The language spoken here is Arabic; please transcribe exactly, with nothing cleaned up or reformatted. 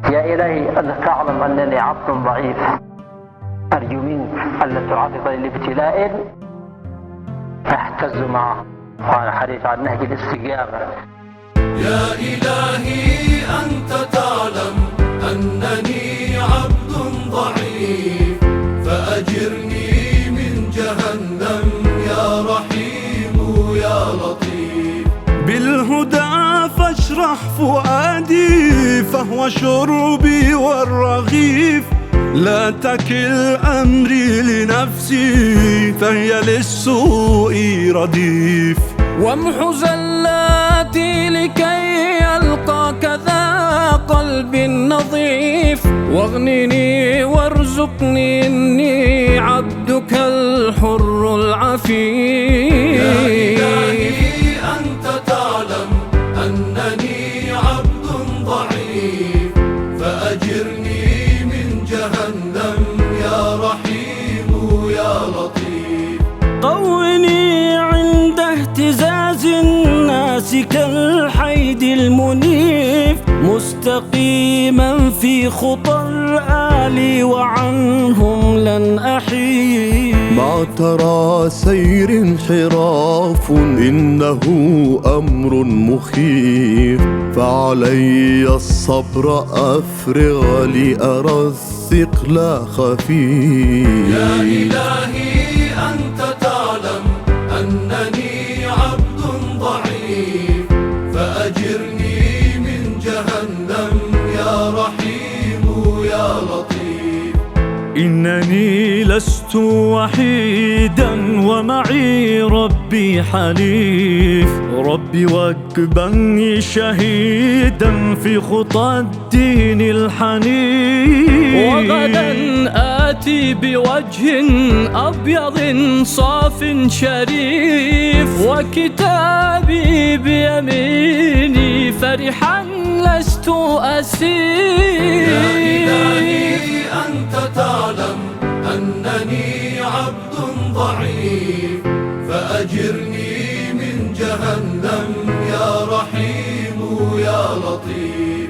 يا إلهي أنت تعلم أنني عبد ضعيف، أرجو منك ألا تعرضني لابتلاء أهتز معه، وأنا حديث عن نهج الاستجابة. يا إلهي أنت تعلم أنني عبد ضعيف، فأجرني من جهنم يا رحيم يا لطيف. بالهدى فاشرح فؤادي فهو شربي والرغيف، لا تكل أمري لنفسي فهي للسوء رديف. وامح زلاتي لكي يلقاك ذا قلب نظيف، واغنني وارزقني إني عبدك الحر العفيف. يا إلهي أنت تعلم أنني عبد ضعيف، فأجرني من جهنم يا رحيم يا لطيف. قوني عند اهتزاز الناس كالحيد المنيف، مستقيما في خطى الآل وعنهم لن أحيد. مع ترى سير انحراف إنه أمر مخيف، فعلي الصبر أفرغ لأرى الثقل خفيف. يا إلهي أنت تعلم أنني عبد ضعيف، فأجرني من جهنم يا رحيم يا لطيف. إنني لست وحيدا ومعي ربي حليف، ربي واكبني شهيدا في خطى الدين الحنيف. وغدا آتي بوجه أبيض صاف شريف، وكتابي بيميني فرحا لست أسير. يا إلهي أنت تعلم أنني عبد ضعيف، فأجرني من جهنم يا رحيم يا لطيف.